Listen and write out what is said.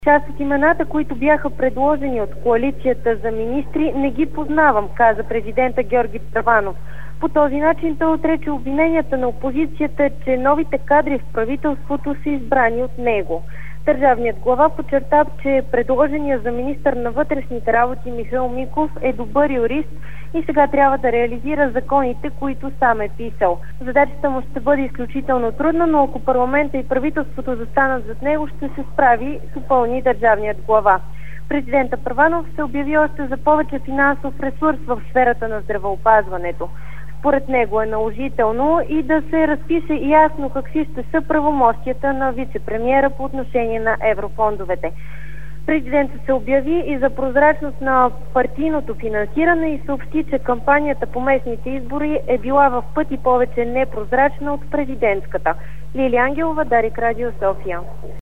Част от имената, които бяха предложени от коалицията за министри, не ги познавам, каза президента Георги Първанов. По този начин той отрече обвиненията на опозицията, че новите кадри в правителството са избрани от него. Държавният глава подчерта, че предложения за министър на вътрешните работи Михаил Миков е добър юрист и сега трябва да реализира законите, които сам е писал. Задачата му ще бъде изключително трудна, но ако парламента и правителството застанат зад него, ще се справи, допълни държавният глава. Президента Първанов се обяви още за повече финансов ресурс в сферата на здравеопазването. Според него е наложително и да се разпише ясно какви ще са правомощията на вице-премиера по отношение на еврофондовете. Президентът се обяви и за прозрачност на партийното финансиране и съобщи, че кампанията по местните избори е била в пъти повече непрозрачна от президентската. Лилия Ангелова, Дарик Радио, София.